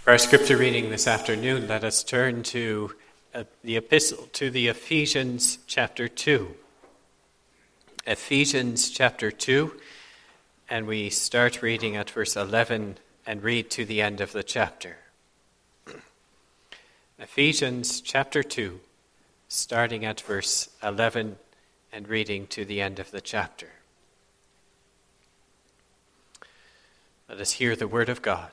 For our scripture reading this afternoon, let us turn to the epistle to the Ephesians chapter 2. Ephesians chapter 2, and we start reading at verse 11 and read to the end of the chapter. Ephesians chapter 2, starting at verse 11 and reading to the end of the chapter. Let us hear the word of God.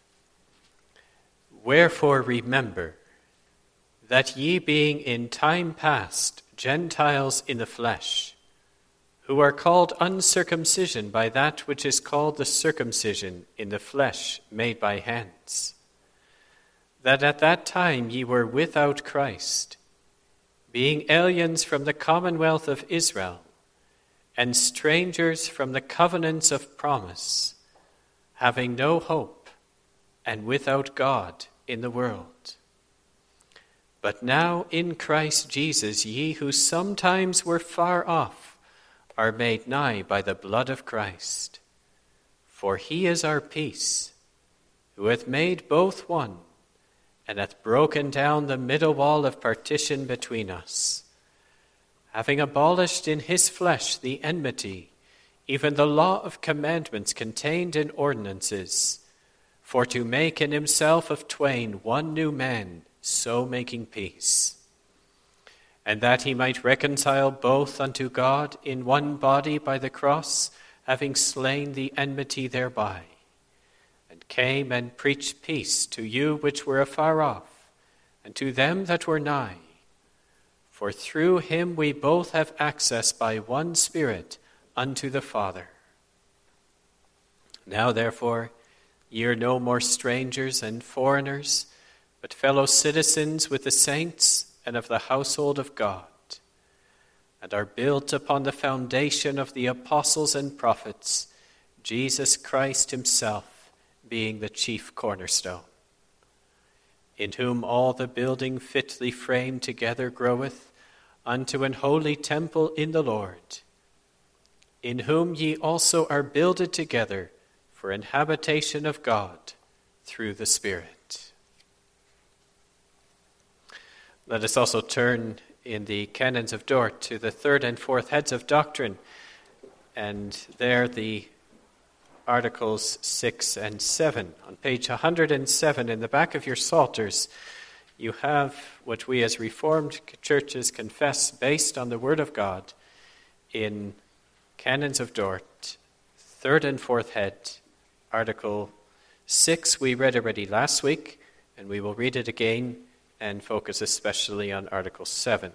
Wherefore remember that ye being in time past Gentiles in the flesh, who are called uncircumcision by that which is called the circumcision in the flesh made by hands, that at that time ye were without Christ, being aliens from the commonwealth of Israel, and strangers from the covenants of promise, having no hope, and without God in the world. But now in Christ Jesus ye who sometimes were far off are made nigh by the blood of Christ. For he is our peace, who hath made both one, and hath broken down the middle wall of partition between us, having abolished in his flesh the enmity, even the law of commandments contained in ordinances, for to make in himself of twain one new man, so making peace, and that he might reconcile both unto God in one body by the cross, having slain the enmity thereby, and came and preached peace to you which were afar off, and to them that were nigh. For through him we both have access by one Spirit unto the Father. Now therefore, ye are no more strangers and foreigners, but fellow citizens with the saints and of the household of God, and are built upon the foundation of the apostles and prophets, Jesus Christ himself being the chief cornerstone, in whom all the building fitly framed together groweth unto an holy temple in the Lord, in whom ye also are builded together for an habitation of God through the Spirit. Let us also turn in the Canons of Dort to the third and fourth heads of doctrine, and there the Articles 6 and 7. On page 107 in the back of your Psalters, you have what we as Reformed churches confess based on the Word of God in Canons of Dort, third and fourth head. Article 6 we read already last week, and we will read it again and focus especially on Article 7.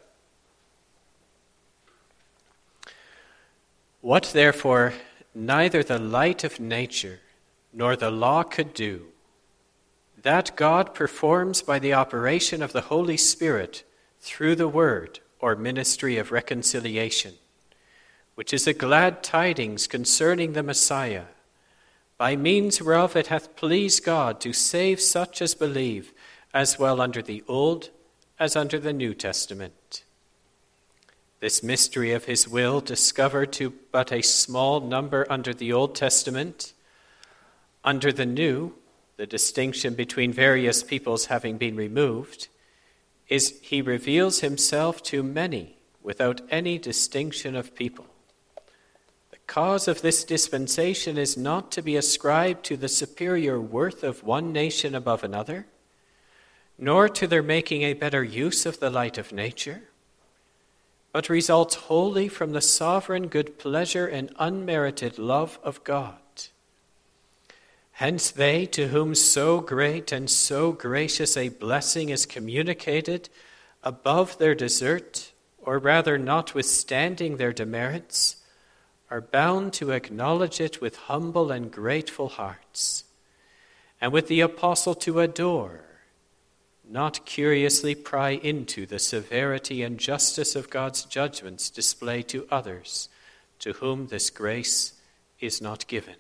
What therefore neither the light of nature nor the law could do, that God performs by the operation of the Holy Spirit through the word or ministry of reconciliation, which is a glad tidings concerning the Messiah, by means whereof it hath pleased God to save such as believe, as well under the Old as under the New Testament. This mystery of his will discovered to but a small number under the Old Testament, under the New, the distinction between various peoples having been removed, is he reveals himself to many without any distinction of people. Cause of this dispensation is not to be ascribed to the superior worth of one nation above another, nor to their making a better use of the light of nature, but results wholly from the sovereign good pleasure and unmerited love of God. Hence they to whom so great and so gracious a blessing is communicated above their desert, or rather notwithstanding their demerits, are bound to acknowledge it with humble and grateful hearts, and with the apostle to adore, not curiously pry into the severity and justice of God's judgments displayed to others to whom this grace is not given.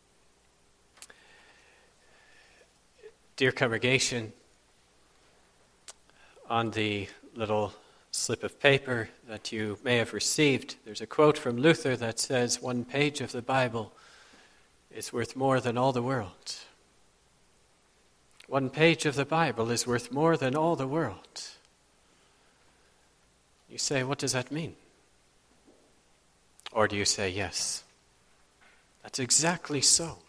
Dear congregation, on the little slip of paper that you may have received, there's a quote from Luther that says, "One page of the Bible is worth more than all the world." One page of the Bible is worth more than all the world. You say, what does that mean? Or do you say, yes, that's exactly so.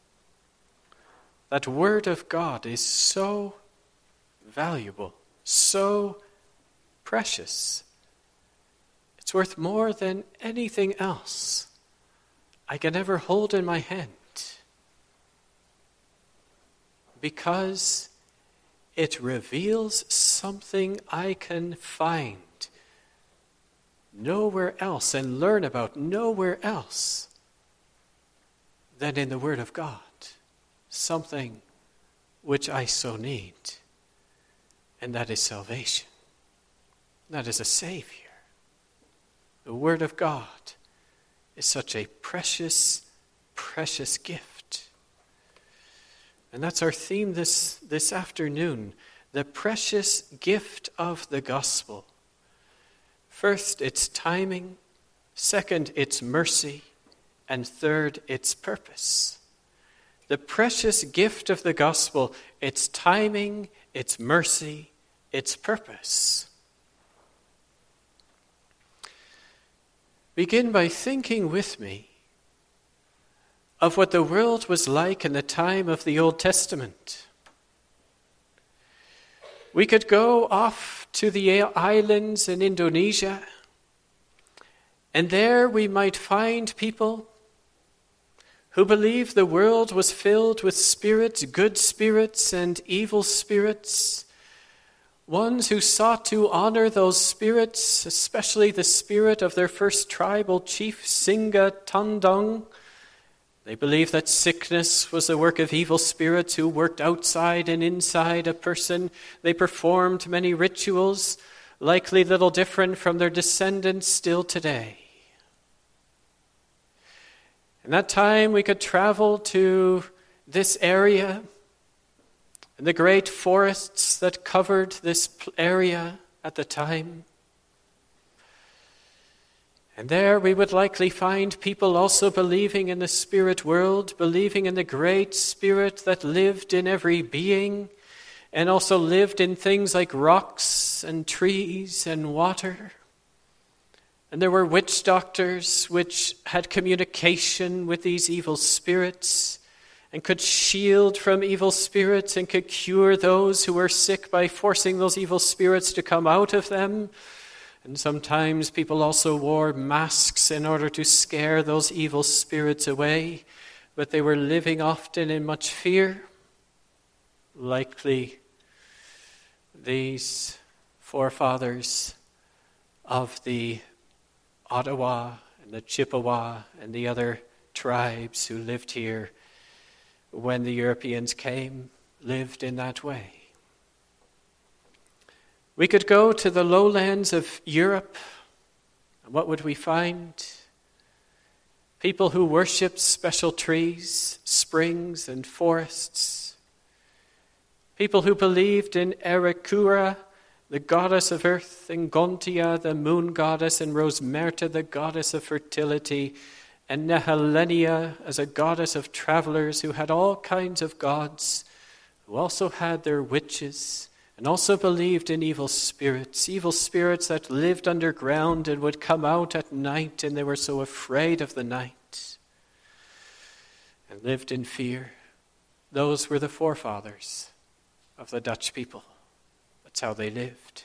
That Word of God is so valuable, so precious. It's worth more than anything else I can ever hold in my hand, because it reveals something I can find nowhere else and learn about nowhere else than in the Word of God. Something which I so need, and that is salvation. That is a Savior. The Word of God is such a precious, precious gift. And that's our theme this afternoon, the precious gift of the gospel. First, its timing. Second, its mercy. And third, its purpose. The precious gift of the gospel, its timing, its mercy, its purpose. Begin by thinking with me of what the world was like in the time of the Old Testament. We could go off to the islands in Indonesia, and there we might find people who believed the world was filled with spirits, good spirits and evil spirits, ones who sought to honor those spirits, especially the spirit of their first tribal chief, Singa Tandang. They believed that sickness was the work of evil spirits who worked outside and inside a person. They performed many rituals, likely little different from their descendants still today. In that time, we could travel to this area and the great forests that covered this area at the time. And there we would likely find people also believing in the spirit world, believing in the great spirit that lived in every being, and also lived in things like rocks and trees and water. And there were witch doctors which had communication with these evil spirits and could shield from evil spirits and could cure those who were sick by forcing those evil spirits to come out of them. And sometimes people also wore masks in order to scare those evil spirits away, but they were living often in much fear. Likely these forefathers of the Ottawa and the Chippewa and the other tribes who lived here when the Europeans came lived in that way. We could go to the lowlands of Europe, and what would we find? People who worshiped special trees, springs, and forests. People who believed in Erekura, the goddess of earth, and Gontia, the moon goddess, and Rosmerta, the goddess of fertility, and Nehelenia as a goddess of travelers, who had all kinds of gods, who also had their witches, and also believed in evil spirits that lived underground and would come out at night, and they were so afraid of the night and lived in fear. Those were the forefathers of the Dutch people. That's how they lived.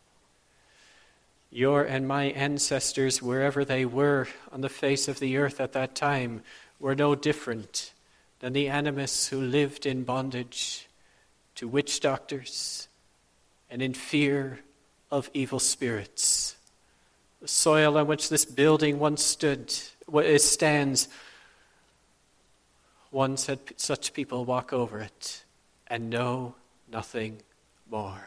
Your and my ancestors, wherever they were on the face of the earth at that time, were no different than the animists who lived in bondage to witch doctors and in fear of evil spirits. The soil on which this building once stands, once had such people walk over it and know nothing more.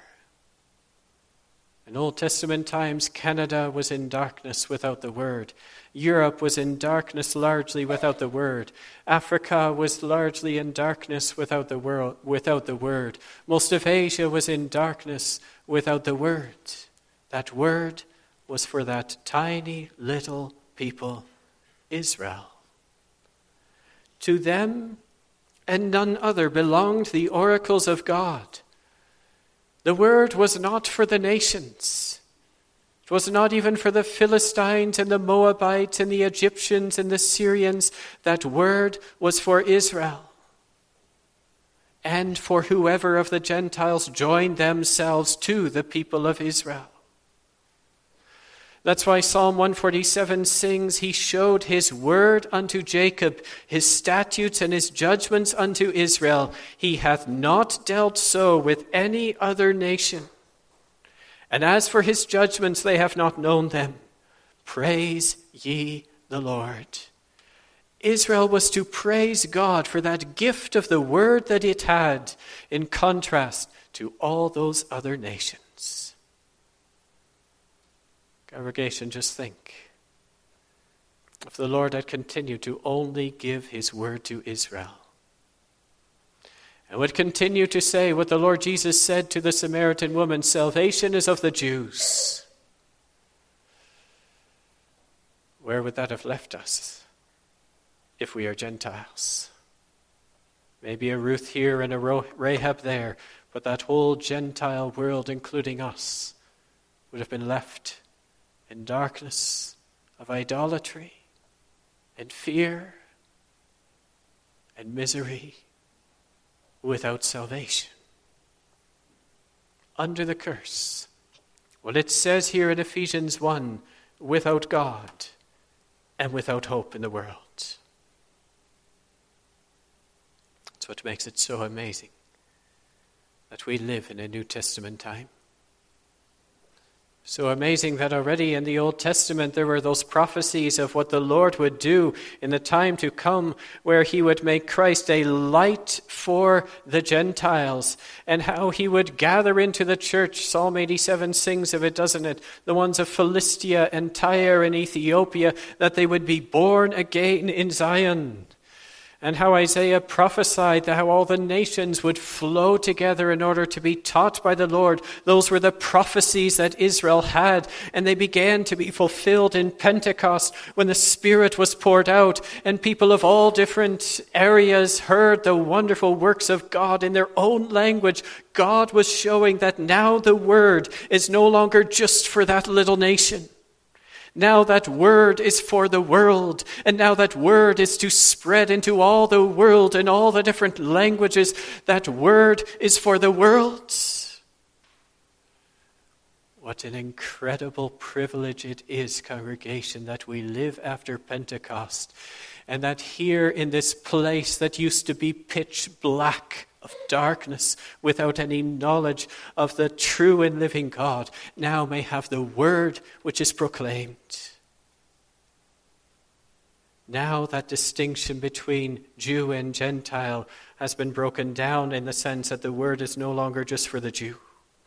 In Old Testament times, Canada was in darkness without the Word. Europe was in darkness largely without the Word. Africa was largely in darkness without the Word. Most of Asia was in darkness without the Word. That Word was for that tiny little people, Israel. To them, and none other belonged the oracles of God. The word was not for the nations. It was not even for the Philistines and the Moabites and the Egyptians and the Syrians. That word was for Israel and for whoever of the Gentiles joined themselves to the people of Israel. That's why Psalm 147 sings, He showed His word unto Jacob, His statutes and His judgments unto Israel. He hath not dealt so with any other nation. And as for His judgments, they have not known them. Praise ye the Lord. Israel was to praise God for that gift of the word that it had, in contrast to all those other nations. Congregation, just think. If the Lord had continued to only give His word to Israel, and would continue to say what the Lord Jesus said to the Samaritan woman, salvation is of the Jews, where would that have left us if we are Gentiles? Maybe a Ruth here and a Rahab there, but that whole Gentile world, including us, would have been left in darkness of idolatry and fear and misery, without salvation, under the curse. Well, it says here in Ephesians 1, without God and without hope in the world. That's what makes it so amazing that we live in a New Testament time. So amazing that already in the Old Testament there were those prophecies of what the Lord would do in the time to come, where He would make Christ a light for the Gentiles, and how He would gather into the church. Psalm 87 sings of it, doesn't it? The ones of Philistia and Tyre and Ethiopia, that they would be born again in Zion. And how Isaiah prophesied that how all the nations would flow together in order to be taught by the Lord. Those were the prophecies that Israel had, and they began to be fulfilled in Pentecost when the Spirit was poured out, and people of all different areas heard the wonderful works of God in their own language. God was showing that now the word is no longer just for that little nation. Now that word is for the world, and now that word is to spread into all the world and all the different languages. That word is for the world. What an incredible privilege it is, congregation, that we live after Pentecost, and that here in this place that used to be pitch black of darkness, without any knowledge of the true and living God, now may have the word which is proclaimed. Now that distinction between Jew and Gentile has been broken down, in the sense that the word is no longer just for the Jew.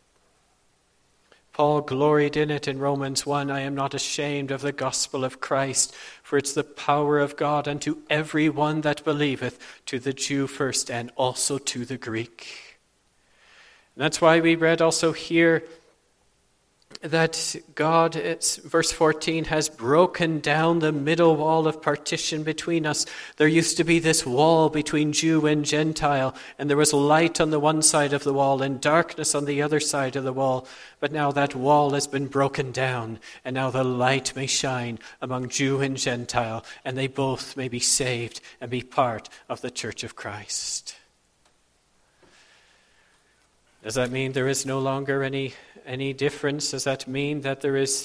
Paul gloried in it in Romans 1, I am not ashamed of the gospel of Christ, for it's the power of God unto every one that believeth, to the Jew first and also to the Greek. And that's why we read also here that God, it's verse 14, has broken down the middle wall of partition between us. There used to be this wall between Jew and Gentile, and there was light on the one side of the wall and darkness on the other side of the wall. But now that wall has been broken down, and now the light may shine among Jew and Gentile, and they both may be saved and be part of the church of Christ. Does that mean there is no longer any difference? Does that mean that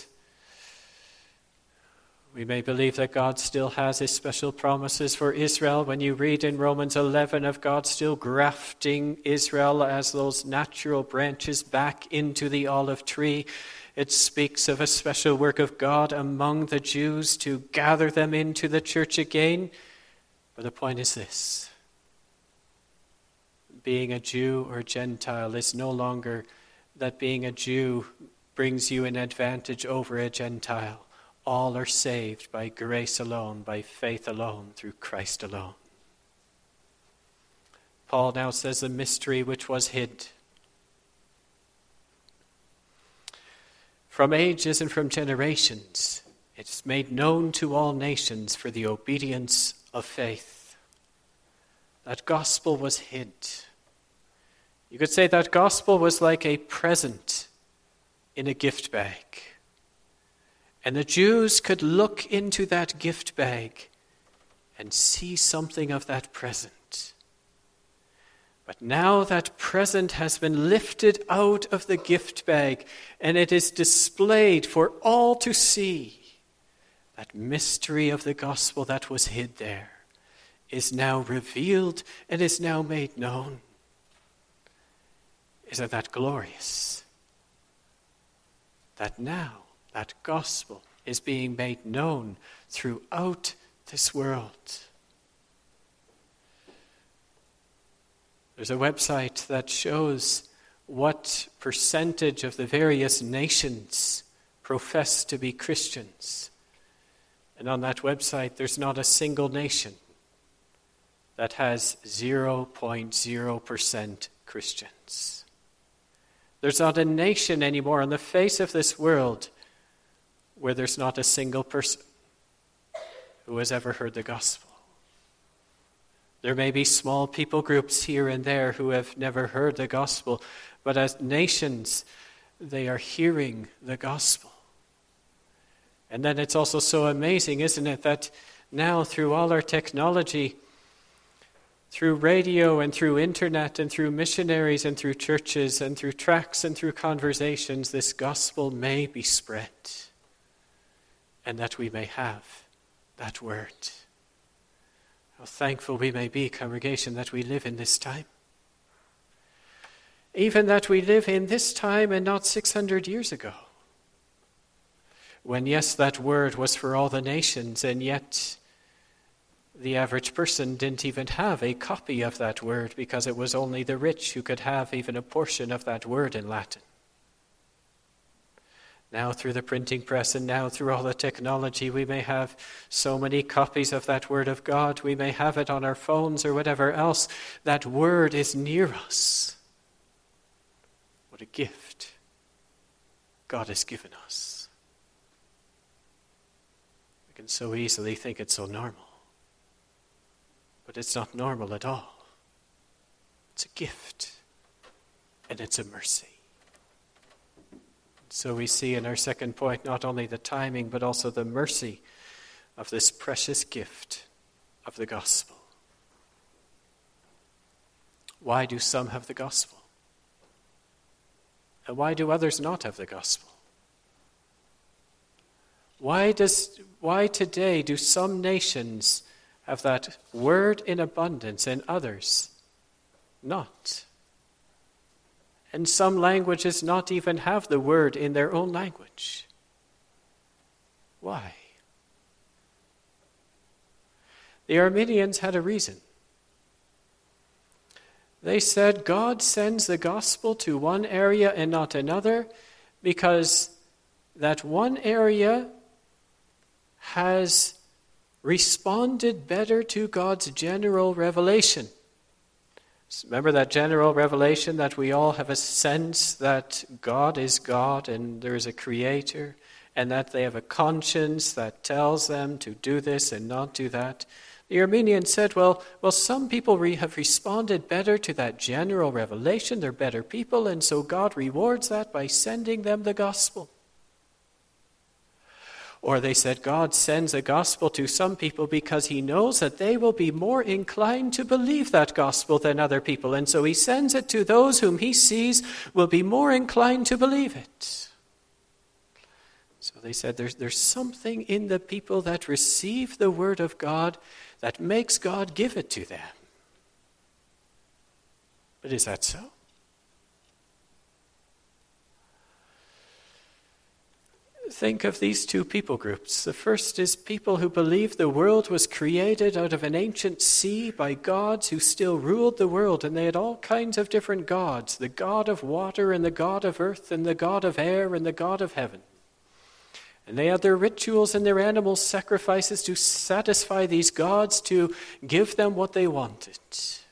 we may believe that God still has His special promises for Israel? When you read in Romans 11 of God still grafting Israel as those natural branches back into the olive tree, it speaks of a special work of God among the Jews to gather them into the church again. But the point is this: being a Jew or Gentile is no longer that being a Jew brings you an advantage over a Gentile. All are saved by grace alone, by faith alone, through Christ alone. Paul now says the mystery which was hid from ages and from generations, it's made known to all nations for the obedience of faith. that gospel was hid. You could say that gospel was like a present in a gift bag. And the Jews could look into that gift bag and see something of that present. But now that present has been lifted out of the gift bag and it is displayed for all to see. That mystery of the gospel that was hid there is now revealed and is now made known. Isn't that glorious? That now that gospel is being made known throughout this world. There's a website that shows what percentage of the various nations profess to be Christians. And on that website, there's not a single nation that has 0.0% Christians. There's not a nation anymore on the face of this world where there's not a single person who has ever heard the gospel. There may be small people groups here and there who have never heard the gospel, but as nations, they are hearing the gospel. And then it's also so amazing, isn't it, that now through all our technology, through radio and through internet and through missionaries and through churches and through tracts and through conversations, this gospel may be spread. And that we may have that word. How thankful we may be, congregation, that we live in this time. Even that we live in this time and not 600 years ago. When, yes, that word was for all the nations, and yet the average person didn't even have a copy of that word because it was only the rich who could have even a portion of that word in Latin. Now through the printing press and now through all the technology, we may have so many copies of that word of God. We may have it on our phones or whatever else. That word is near us. What a gift God has given us. We can so easily think it's so normal. But it's not normal at all. It's a gift. And it's a mercy. So we see in our second point not only the timing but also the mercy of this precious gift of the gospel. Why do some have the gospel? And why do others not have the gospel? Why today do some nations have that word in abundance and others not? And some languages not even have the word in their own language. Why? The Arminians had a reason. They said God sends the gospel to one area and not another because that one area has responded better to God's general revelation. Remember that general revelation that we all have a sense that God is God and there is a creator and that they have a conscience that tells them to do this and not do that. The Arminians said, well, some people have responded better to that general revelation. They're better people, and so God rewards that by sending them the gospel. Or they said God sends a gospel to some people because he knows that they will be more inclined to believe that gospel than other people. And so he sends it to those whom he sees will be more inclined to believe it. So they said there's something in the people that receive the word of God that makes God give it to them. But is that so? Think of these two people groups. The first is people who believe the world was created out of an ancient sea by gods who still ruled the world, and they had all kinds of different gods, the god of water and the god of earth and the god of air and the god of heaven. And they had their rituals and their animal sacrifices to satisfy these gods, to give them what they wanted.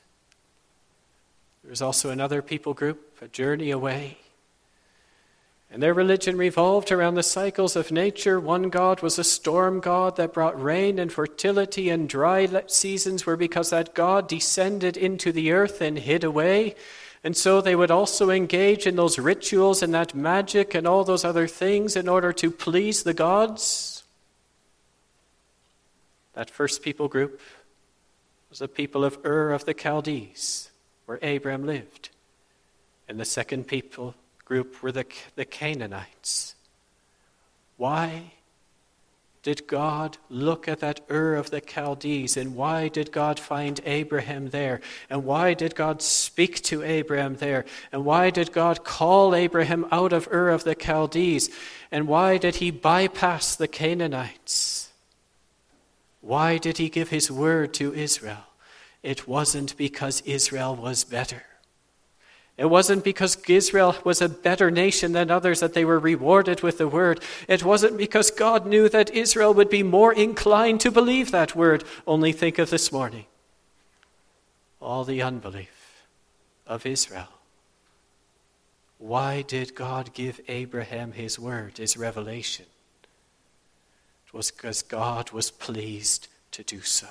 There was also another people group, a journey away. And their religion revolved around the cycles of nature. One god was a storm god that brought rain and fertility, and dry seasons were because that god descended into the earth and hid away. And so they would also engage in those rituals and that magic and all those other things in order to please the gods. That first people group was the people of Ur of the Chaldees, where Abraham lived. And the second people group were the Canaanites. Why did God look at that Ur of the Chaldees, and why did God find Abraham there? And why did God speak to Abraham there? And why did God call Abraham out of Ur of the Chaldees? And why did he bypass the Canaanites? Why did he give his word to Israel? It wasn't because Israel was better. It wasn't because Israel was a better nation than others that they were rewarded with the word. It wasn't because God knew that Israel would be more inclined to believe that word. Only think of this morning. All the unbelief of Israel. Why did God give Abraham his word, his revelation? It was because God was pleased to do so.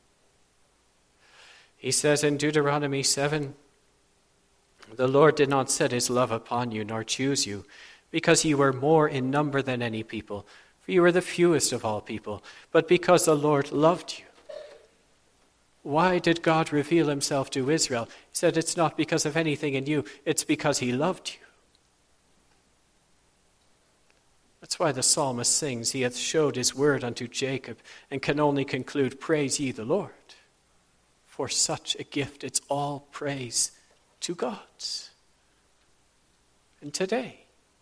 He says in Deuteronomy 7, "The Lord did not set his love upon you, nor choose you, because you were more in number than any people, for you were the fewest of all people, but because the Lord loved you." Why did God reveal himself to Israel? He said, it's not because of anything in you, it's because he loved you. That's why the psalmist sings, "He hath showed his word unto Jacob," and can only conclude, "Praise ye the Lord." For such a gift, it's all praise to God. And today,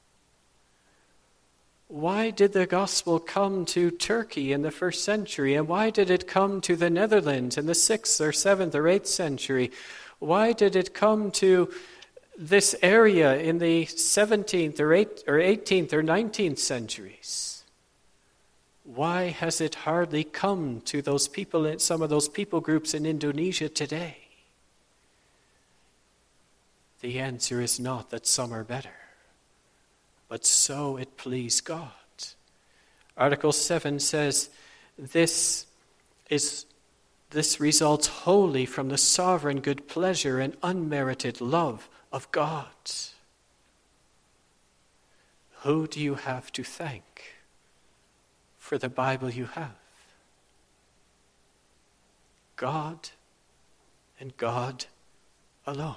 why did the gospel come to Turkey in the 1st century? And why did it come to the Netherlands in the 6th or 7th or 8th century? Why did it come to this area in the 17th or 18th or 19th centuries? Why has it hardly come to those people, some of those people groups in Indonesia today? The answer is not that some are better, but so it pleased God. Article 7 says, this results wholly from the sovereign good pleasure and unmerited love of God. Who do you have to thank for the Bible you have? God and God alone.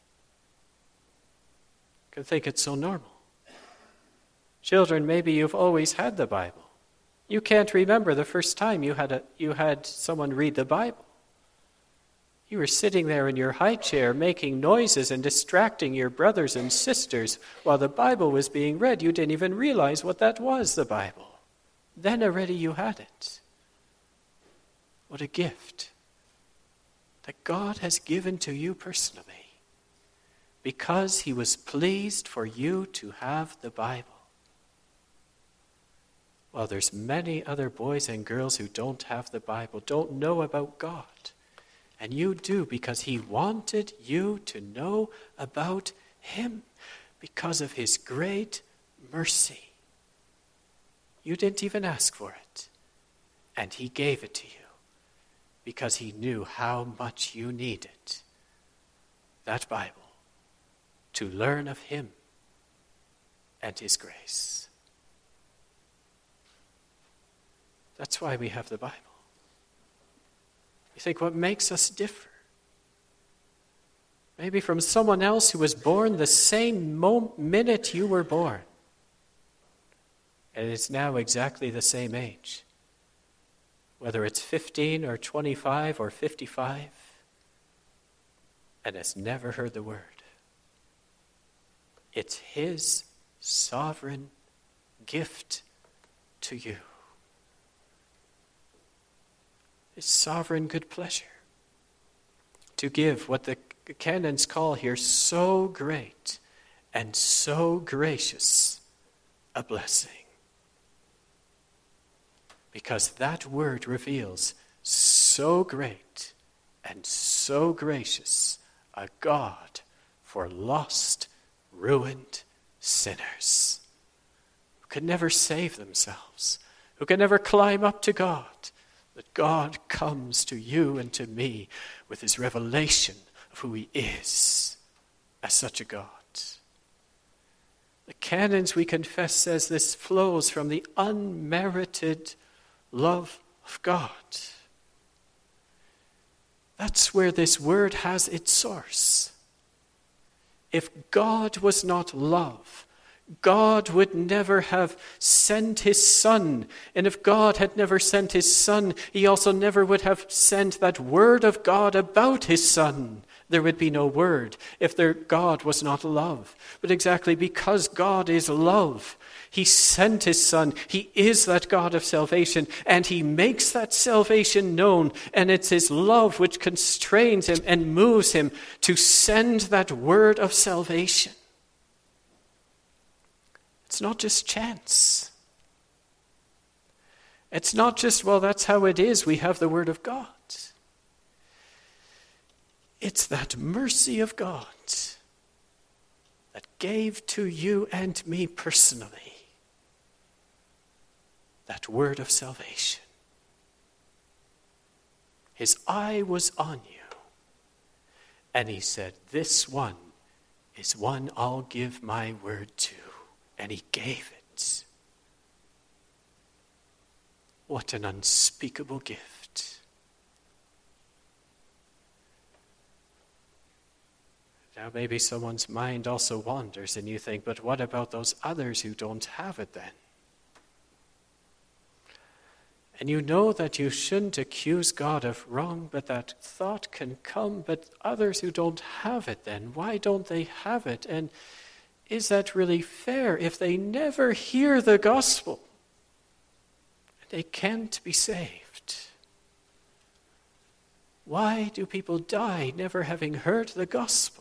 You can think it's so normal. Children, maybe you've always had the Bible. You can't remember the first time you had someone read the Bible. You were sitting there in your high chair making noises and distracting your brothers and sisters while the Bible was being read. You didn't even realize what that was, the Bible. Then already you had it. What a gift that God has given to you personally, because he was pleased for you to have the Bible. Well, there's many other boys and girls who don't have the Bible, don't know about God. And you do, because he wanted you to know about him because of his great mercy. You didn't even ask for it, and he gave it to you because he knew how much you needed that Bible to learn of him and his grace. That's why we have the Bible. You think, what makes us differ? Maybe from someone else who was born the same minute you were born, and is now exactly the same age. Whether it's 15 or 25 or 55, and has never heard the word. It's his sovereign gift to you. His sovereign good pleasure to give what the canons call here so great and so gracious a blessing. Because that word reveals so great and so gracious a God for lost, ruined sinners. can never save themselves, who can never climb up to God, that God comes to you and to me with his revelation of who he is as such a God. The canons, we confess, says this flows from the unmerited love of God. That's where this word has its source. If God was not love, God would never have sent his Son. And if God had never sent his Son, he also never would have sent that word of God about his Son. There would be no word if God was not love. But exactly because God is love, he sent his Son. He is that God of salvation, and he makes that salvation known. And it's his love which constrains him and moves him to send that word of salvation. It's not just chance. It's not just, well, that's how it is. We have the word of God. It's that mercy of God that gave to you and me personally that word of salvation. His eye was on you, and he said, this one is one I'll give my word to. And he gave it. What an unspeakable gift. Now maybe someone's mind also wanders and you think, but what about those others who don't have it then? And you know that you shouldn't accuse God of wrong, but that thought can come, but others who don't have it then, why don't they have it? And is that really fair if they never hear the gospel? They can't be saved. Why do people die never having heard the gospel?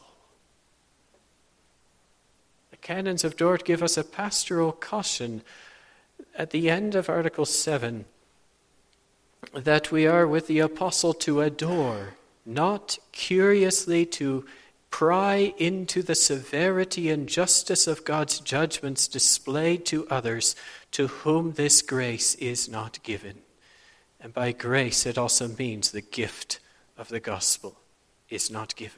The canons of Dort give us a pastoral caution at the end of Article 7 that we are with the apostle to adore, not curiously to pry into the severity and justice of God's judgments displayed to others to whom this grace is not given. And by grace it also means the gift of the gospel is not given.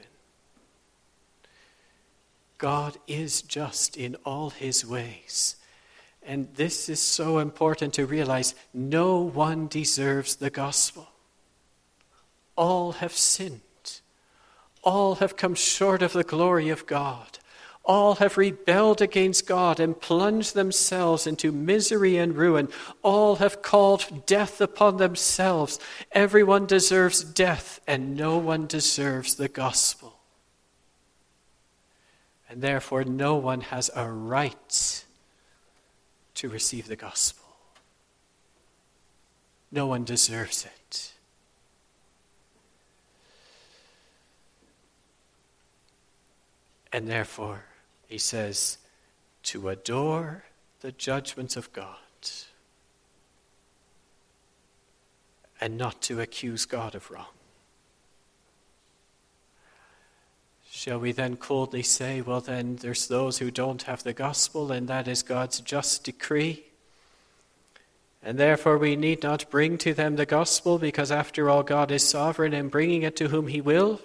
God is just in all his ways. And this is so important to realize. No one deserves the gospel. All have sinned. All have come short of the glory of God. All have rebelled against God and plunged themselves into misery and ruin. All have called death upon themselves. Everyone deserves death, and no one deserves the gospel. And therefore, no one has a right to receive the gospel. No one deserves it. And therefore, he says, to adore the judgments of God and not to accuse God of wrong. Shall we then coldly say, well then there's those who don't have the gospel and that is God's just decree? And therefore we need not bring to them the gospel because after all God is sovereign in bringing it to whom he will?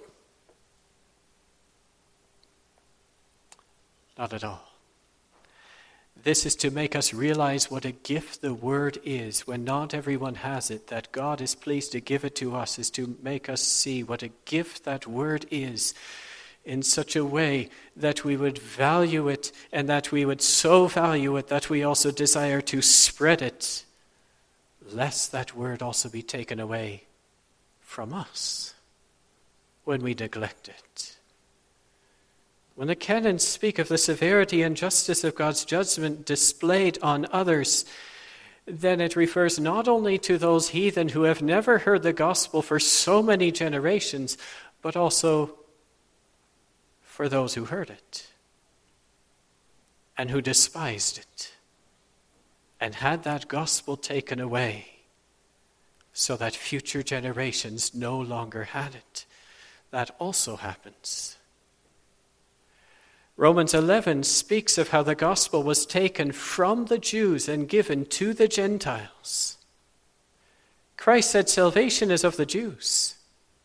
Not at all. This is to make us realize what a gift the word is when not everyone has it, that God is pleased to give it to us, is to make us see what a gift that word is in such a way that we would value it and that we would so value it that we also desire to spread it, lest that word also be taken away from us when we neglect it. When the canons speak of the severity and justice of God's judgment displayed on others, then it refers not only to those heathen who have never heard the gospel for so many generations, but also for those who heard it and who despised it and had that gospel taken away so that future generations no longer had it. That also happens. Romans 11 speaks of how the gospel was taken from the Jews and given to the Gentiles. Christ said salvation is of the Jews.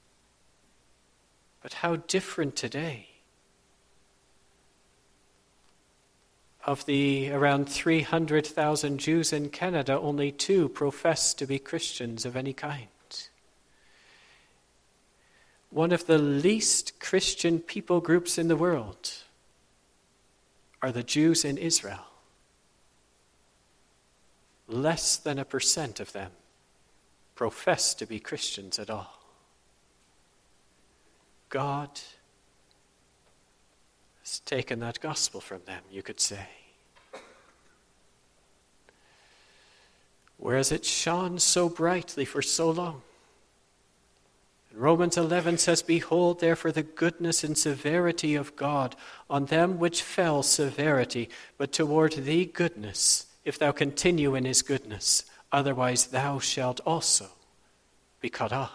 But how different today? Of the around 300,000 Jews in Canada, only 2 profess to be Christians of any kind. One of the least Christian people groups in the world are the Jews in Israel. Less than 1% of them profess to be Christians at all. God has taken that gospel from them, you could say. Whereas it shone so brightly for so long. And Romans 11 says, "Behold, therefore, the goodness and severity of God on them which fell severity, but toward thee goodness, if thou continue in his goodness. Otherwise thou shalt also be cut off."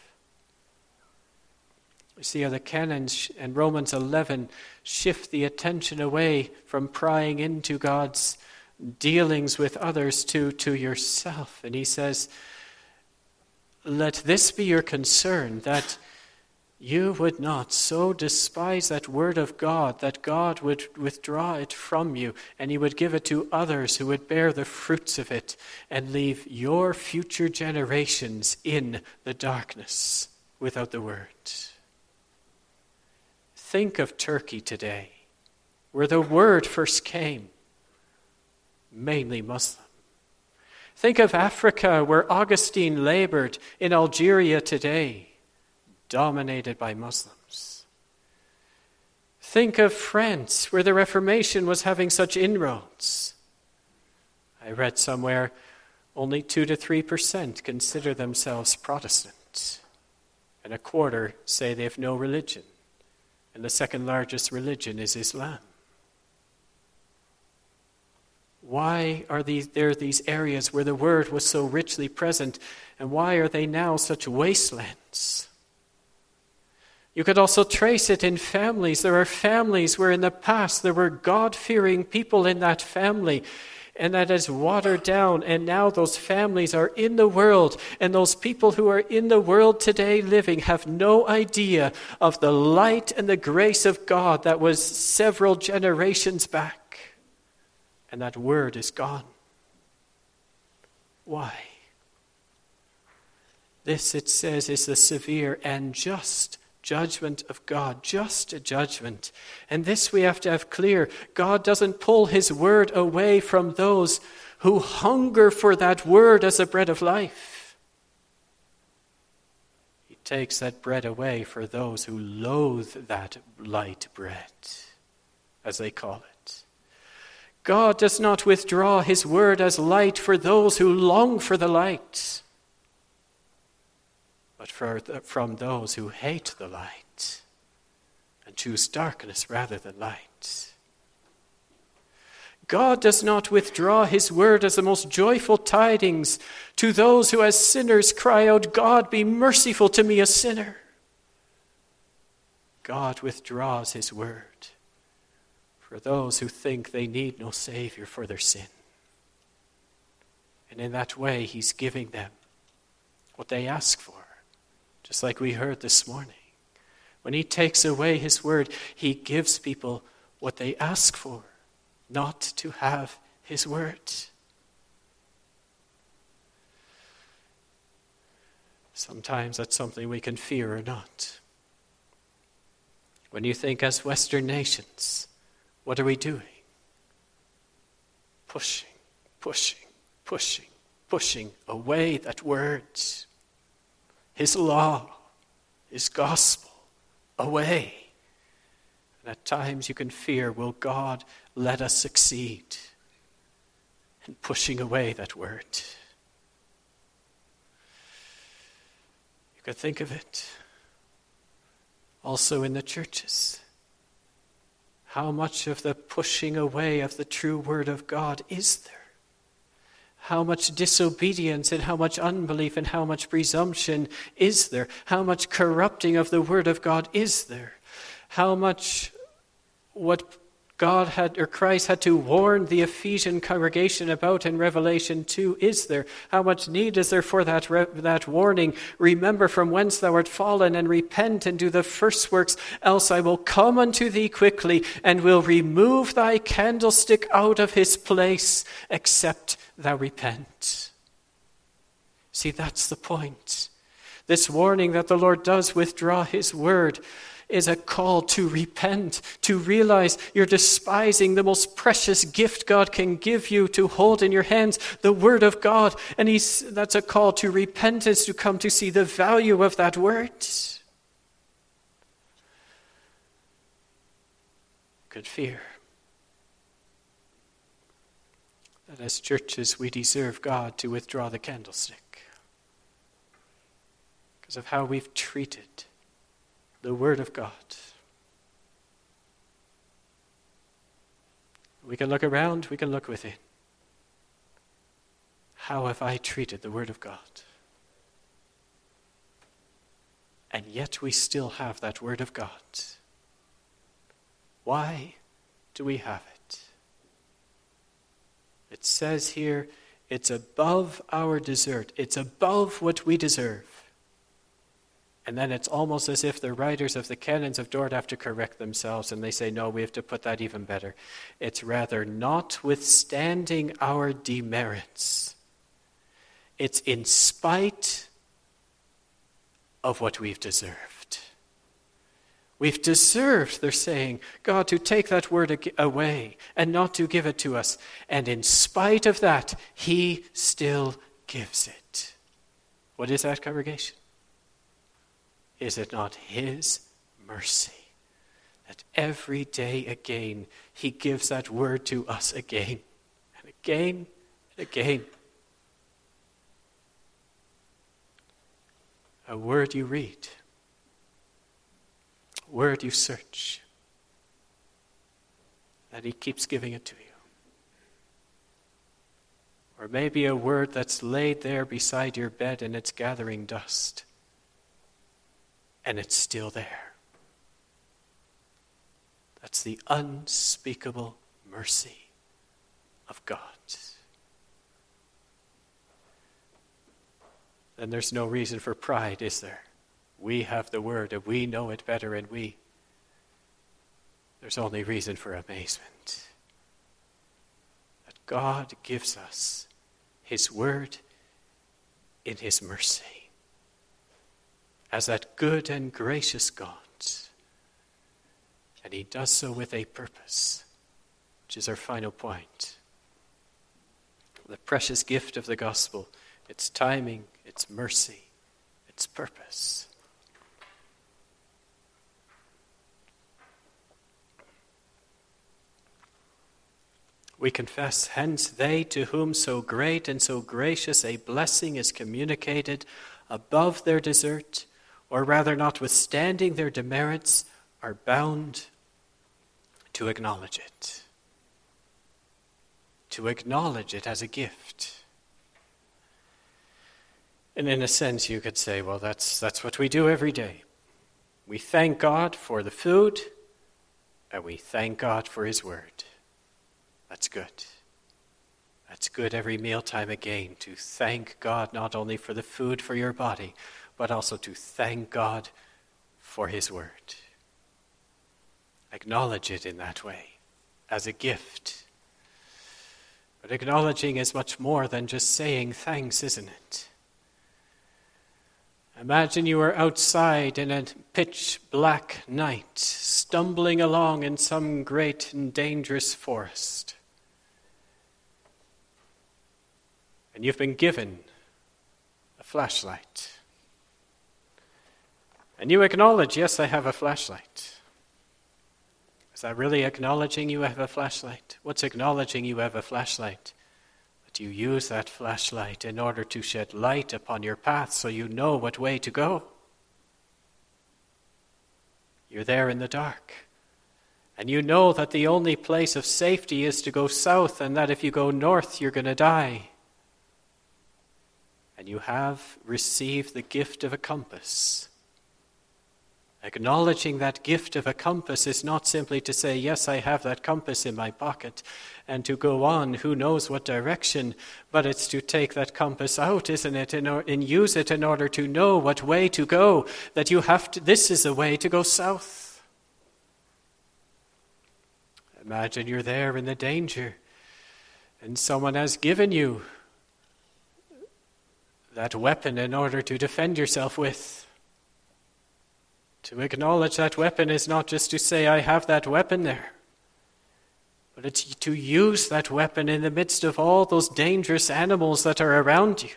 You see how the canons and Romans 11 shift the attention away from prying into God's dealings with others to yourself. And he says, let this be your concern, that you would not so despise that word of God, that God would withdraw it from you, and he would give it to others who would bear the fruits of it, and leave your future generations in the darkness without the word. Think of Turkey today, where the word first came, mainly Muslim. Think of Africa, where Augustine labored, in Algeria today, dominated by Muslims. Think of France, where the Reformation was having such inroads. I read somewhere only 2 to 3% consider themselves Protestant, and a quarter say they have no religion, and the second largest religion is Islam. Why are there these areas where the word was so richly present, and why are they now such wastelands? You could also trace it in families. There are families where in the past there were God-fearing people in that family, and that is watered down, and now those families are in the world, and those people who are in the world today living have no idea of the light and the grace of God that was several generations back. And that word is gone. Why? This, it says, is the severe and just judgment of God. Just a judgment. And this we have to have clear. God doesn't pull his word away from those who hunger for that word as a bread of life. He takes that bread away for those who loathe that light bread, as they call it. God does not withdraw his word as light for those who long for the light, but from those who hate the light and choose darkness rather than light. God does not withdraw his word as the most joyful tidings to those who as sinners cry out, God, be merciful to me, a sinner. God withdraws his word for those who think they need no Savior for their sin. And in that way, he's giving them what they ask for, just like we heard this morning. When he takes away his word, he gives people what they ask for, not to have his word. Sometimes that's something we can fear or not. When you think as Western nations, what are we doing? Pushing away that word, his law, his gospel, away. And at times you can fear, will God let us succeed in pushing away that word? You could think of it also in the churches. How much of the pushing away of the true word of God is there? How much disobedience and how much unbelief and how much presumption is there? How much corrupting of the word of God is there? How much what Christ had to warn the Ephesian congregation about in Revelation 2 is there? How much need is there for that warning? Remember from whence thou art fallen, and repent and do the first works, else I will come unto thee quickly, and will remove thy candlestick out of his place, except thou repent. See, that's the point. This warning that the Lord does withdraw his word is a call to repent, to realize you're despising the most precious gift God can give you to hold in your hands, the word of God. And that's a call to repentance, to come to see the value of that word. Good fear that as churches we deserve God to withdraw the candlestick because of how we've treated the Word of God. We can look around, we can look within. How have I treated the Word of God? And yet we still have that Word of God. Why do we have it? It says here, it's above our desert. It's above what we deserve. And then it's almost as if the writers of the canons of Dort have to correct themselves, and they say, no, we have to put that even better. It's rather notwithstanding our demerits. It's in spite of what we've deserved. We've deserved, they're saying, God to take that word away and not to give it to us. And in spite of that, he still gives it. What is that, congregation? Is it not his mercy that every day again he gives that word to us again and again and again? A word you read, a word you search, that he keeps giving it to you. Or maybe a word that's laid there beside your bed and it's gathering dust. And it's still there. That's the unspeakable mercy of God. Then there's no reason for pride, is there? We have the word and we know it better, and there's only reason for amazement. That God gives us his word in his mercy. As that good and gracious God. And he does so with a purpose, which is our final point. The precious gift of the gospel, its timing, its mercy, its purpose. We confess, hence they to whom so great and so gracious a blessing is communicated above their desert, or rather notwithstanding their demerits, are bound to acknowledge it. To acknowledge it as a gift. And in a sense you could say, well, that's what we do every day. We thank God for the food, and we thank God for his word. That's good. That's good every mealtime again, to thank God not only for the food for your body, but also to thank God for his word. Acknowledge it in that way, as a gift. But acknowledging is much more than just saying thanks, isn't it? Imagine you are outside in a pitch black night, stumbling along in some great and dangerous forest. And you've been given a flashlight. And you acknowledge, yes, I have a flashlight. Is that really acknowledging you have a flashlight? What's acknowledging you have a flashlight? That you use that flashlight in order to shed light upon your path so you know what way to go. You're there in the dark. And you know that the only place of safety is to go south, and that if you go north, you're going to die. And you have received the gift of a compass. Acknowledging that gift of a compass is not simply to say, yes, I have that compass in my pocket, and to go on who knows what direction, but it's to take that compass out, isn't it, and use it in order to know what way to go, that this is the way to go south. Imagine you're there in the danger, and someone has given you that weapon in order to defend yourself with. To acknowledge that weapon is not just to say, I have that weapon there, but it's to use that weapon in the midst of all those dangerous animals that are around you.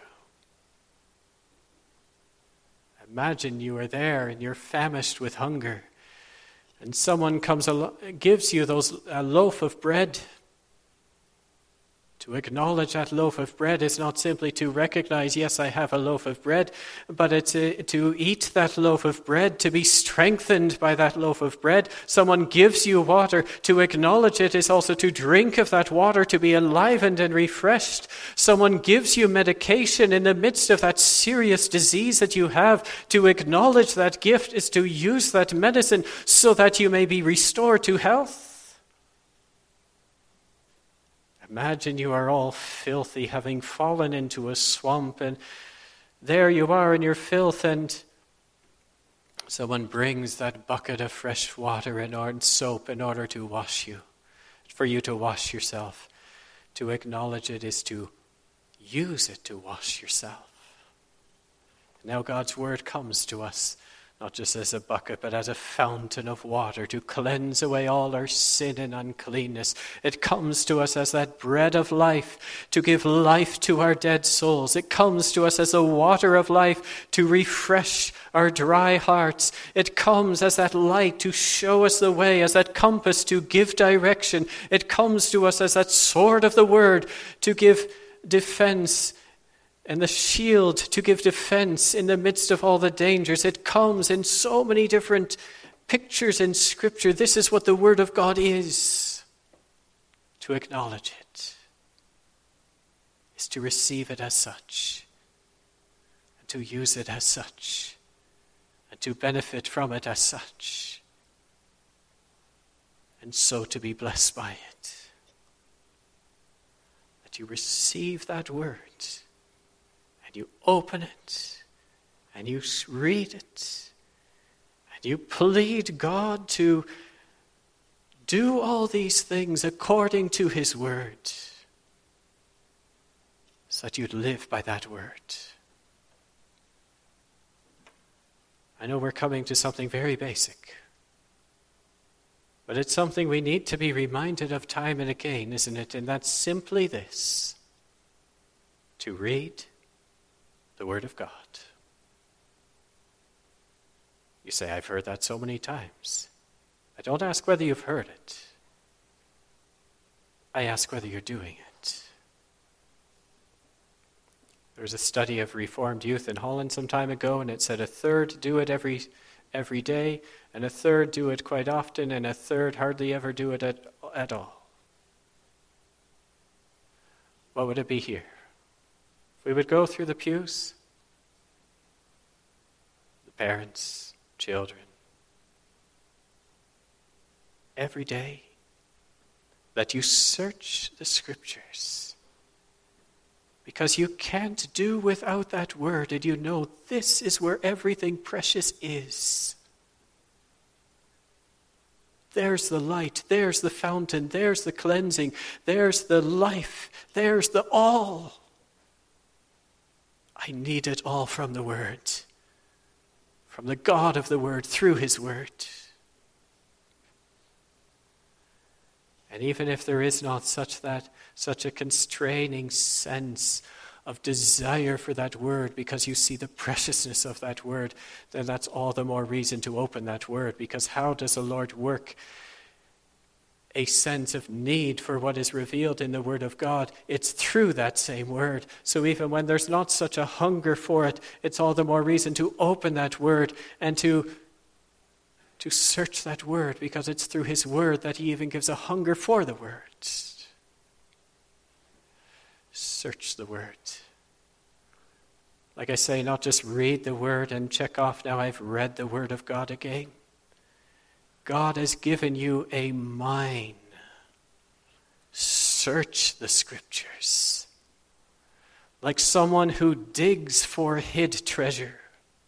Imagine you are there and you're famished with hunger, and someone comes along, gives you a loaf of bread. To acknowledge that loaf of bread is not simply to recognize, yes, I have a loaf of bread, but it's to eat that loaf of bread, to be strengthened by that loaf of bread. Someone gives you water. To acknowledge it is also to drink of that water, to be enlivened and refreshed. Someone gives you medication in the midst of that serious disease that you have. To acknowledge that gift is to use that medicine so that you may be restored to health. Imagine you are all filthy, having fallen into a swamp, and there you are in your filth, and someone brings that bucket of fresh water and soap in order to wash you, for you to wash yourself. To acknowledge it is to use it to wash yourself. Now God's word comes to us, not just as a bucket, but as a fountain of water to cleanse away all our sin and uncleanness. It comes to us as that bread of life to give life to our dead souls. It comes to us as a water of life to refresh our dry hearts. It comes as that light to show us the way, as that compass to give direction. It comes to us as that sword of the word to give defense, and the shield to give defense in the midst of all the dangers. It comes in so many different pictures in Scripture. This is what the Word of God is. To acknowledge it is to receive it as such, and to use it as such, and to benefit from it as such, and so to be blessed by it. That you receive that Word, you open it, and you read it, and you plead God to do all these things according to His word, so that you'd live by that word. I know we're coming to something very basic, but it's something we need to be reminded of time and again, isn't it? And that's simply this: to read the Word of God. You say, I've heard that so many times. I don't ask whether you've heard it. I ask whether you're doing it. There was a study of Reformed youth in Holland some time ago, and it said a third do it every day, and a third do it quite often, and a third hardly ever do it at all. What would it be here? We would go through the pews, the parents, children, every day, that you search the Scriptures, because you can't do without that word, and you know this is where everything precious is. There's the light, there's the fountain, there's the cleansing, there's the life, there's the all. I need it all from the Word, from the God of the Word, through His Word. And even if there is not such a constraining sense of desire for that word, because you see the preciousness of that word, then that's all the more reason to open that word. Because how does the Lord work a sense of need for what is revealed in the Word of God? It's through that same Word. So even when there's not such a hunger for it, it's all the more reason to open that Word and to search that Word, because it's through His Word that He even gives a hunger for the Word. Search the Word. Like I say, not just read the word and check off, now I've read the word of God again. God has given you a mind. Search the scriptures. Like someone who digs for hid treasure.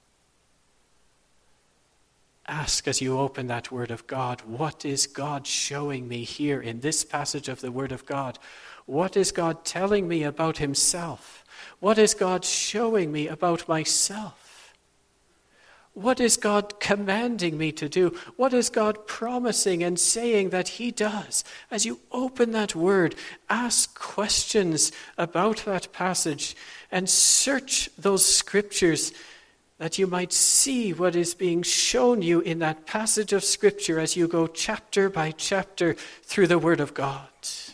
Ask as you open that word of God, what is God showing me here in this passage of the word of God? What is God telling me about himself? What is God showing me about myself? What is God commanding me to do? What is God promising and saying that he does? As you open that word, ask questions about that passage and search those scriptures that you might see what is being shown you in that passage of Scripture as you go chapter by chapter through the Word of God. It's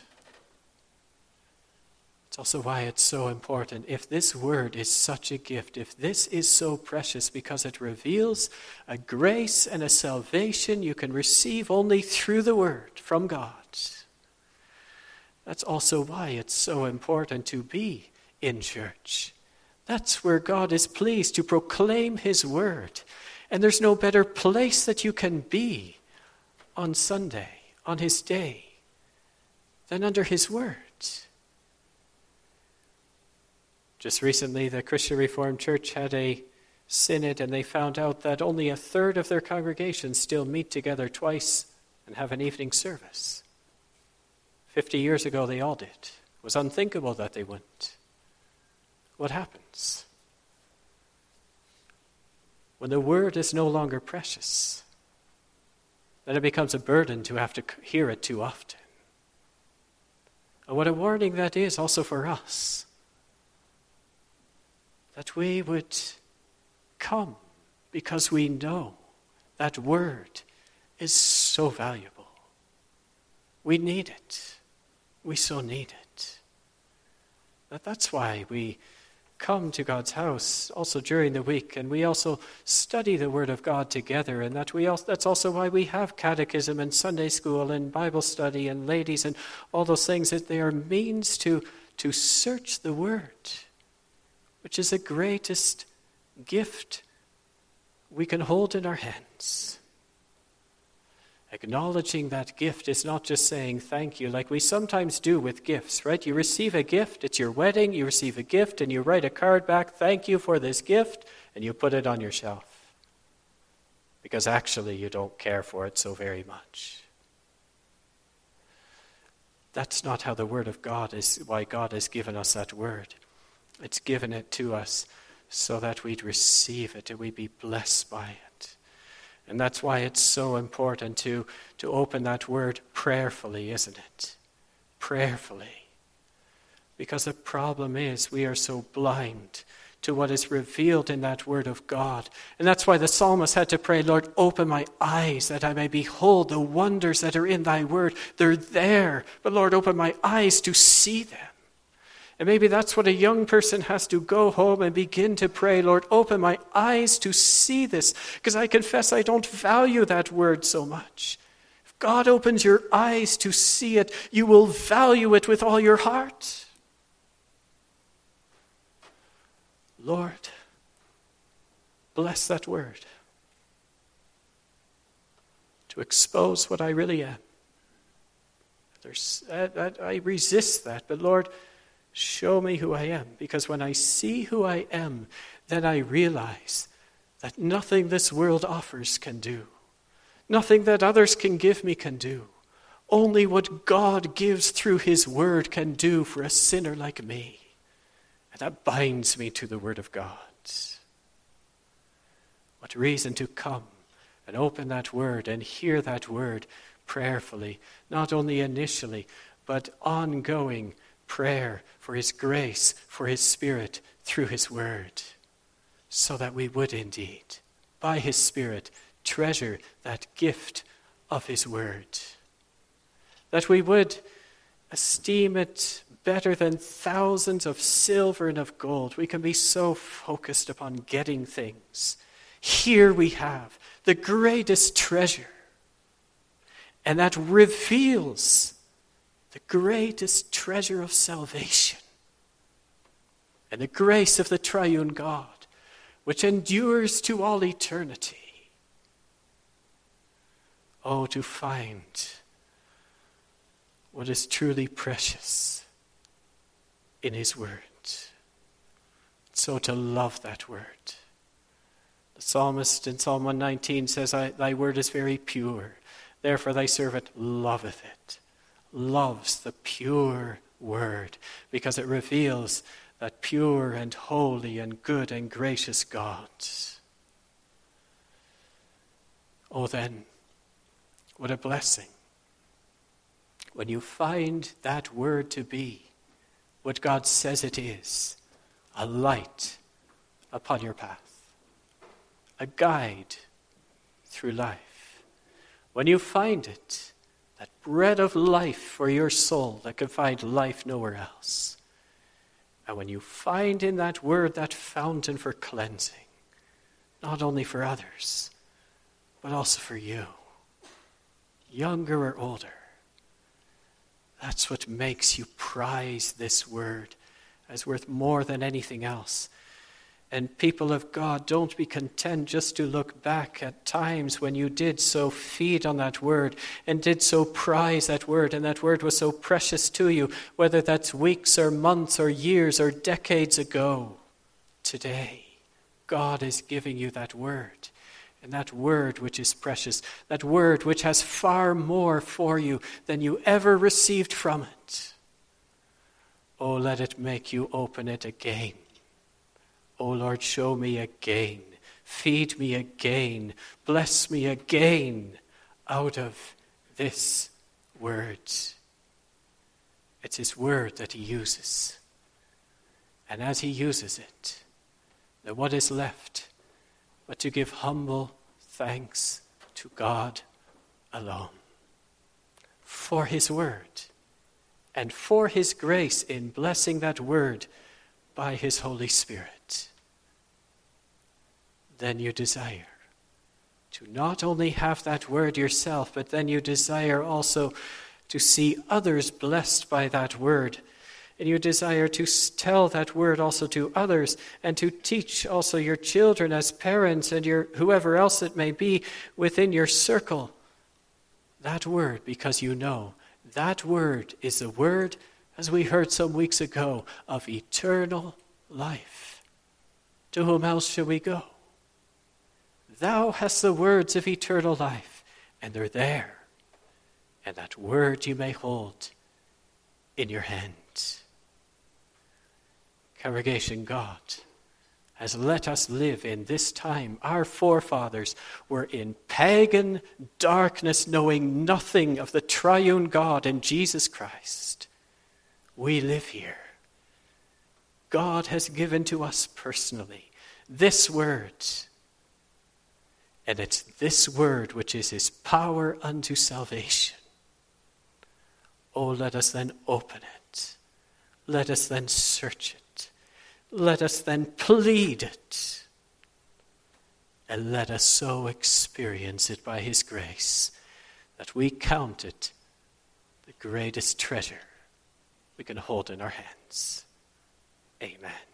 also why it's so important. If this Word is such a gift, if this is so precious because it reveals a grace and a salvation you can receive only through the Word from God, that's also why it's so important to be in church. That's where God is pleased to proclaim his word. And there's no better place that you can be on Sunday, on his day, than under his word. Just recently, the Christian Reformed Church had a synod, and they found out that only a third of their congregations still meet together twice and have an evening service. 50 years ago, they all did. It was unthinkable that they wouldn't. What happens? When the word is no longer precious, then it becomes a burden to have to hear it too often. And what a warning that is also for us. That we would come because we know that word is so valuable. We need it. We so need it. That's why we come to God's house also during the week, and we also study the Word of God together, and that's also why we have catechism and Sunday school and Bible study and ladies and all those things, that they are means to search the Word, which is the greatest gift we can hold in our hands. Acknowledging that gift is not just saying thank you like we sometimes do with gifts, right? You receive a gift, it's your wedding, you receive a gift and you write a card back, thank you for this gift, and you put it on your shelf. Because actually you don't care for it so very much. That's not how the Word of God is, why God has given us that Word. It's given it to us so that we'd receive it and we'd be blessed by it. And that's why it's so important to open that word prayerfully, isn't it? Prayerfully. Because the problem is we are so blind to what is revealed in that word of God. And that's why the psalmist had to pray, Lord, open my eyes that I may behold the wonders that are in thy word. They're there, but Lord, open my eyes to see them. And maybe that's what a young person has to go home and begin to pray, Lord, open my eyes to see this, because I confess I don't value that word so much. If God opens your eyes to see it, you will value it with all your heart. Lord, bless that word to expose what I really am. I resist that, but Lord, show me who I am, because when I see who I am, then I realize that nothing this world offers can do. Nothing that others can give me can do. Only what God gives through his word can do for a sinner like me. And that binds me to the word of God. What reason to come and open that word and hear that word prayerfully, not only initially, but ongoing prayer for his grace, for his Spirit, through his word, so that we would indeed, by his Spirit, treasure that gift of his word. That we would esteem it better than thousands of silver and of gold. We can be so focused upon getting things. Here we have the greatest treasure, and that reveals the greatest treasure of salvation. and the grace of the triune God, which endures to all eternity. Oh, to find what is truly precious in his word. So to love that word. The psalmist in Psalm 119 says, thy word is very pure, therefore thy servant loveth it. Loves the pure word, because it reveals that pure and holy and good and gracious God. Oh then, what a blessing when you find that word to be what God says it is, a light upon your path, a guide through life. When you find it, that bread of life for your soul that can find life nowhere else. And when you find in that word that fountain for cleansing, not only for others, but also for you, younger or older, that's what makes you prize this word as worth more than anything else. And people of God, don't be content just to look back at times when you did so feed on that word and did so prize that word, and that word was so precious to you, whether that's weeks or months or years or decades ago. Today, God is giving you that word, and that word which is precious, that word which has far more for you than you ever received from it. Oh, let it make you open it again. Oh Lord, show me again, feed me again, bless me again out of this word. It's his word that he uses. And as he uses it, then what is left but to give humble thanks to God alone for his word and for his grace in blessing that word by his Holy Spirit. Then you desire to not only have that word yourself, but then you desire also to see others blessed by that word. And you desire to tell that word also to others, and to teach also your children as parents and your whoever else it may be within your circle that word, because you know that word is the word, as we heard some weeks ago, of eternal life. To whom else shall we go? Thou hast the words of eternal life, and they're there. And that word you may hold in your hand. Congregation, God has let us live in this time. Our forefathers were in pagan darkness, knowing nothing of the triune God and Jesus Christ. We live here. God has given to us personally this word. And it's this word which is his power unto salvation. Oh, let us then open it. Let us then search it. Let us then plead it. And let us so experience it by his grace that we count it the greatest treasure we can hold in our hands. Amen.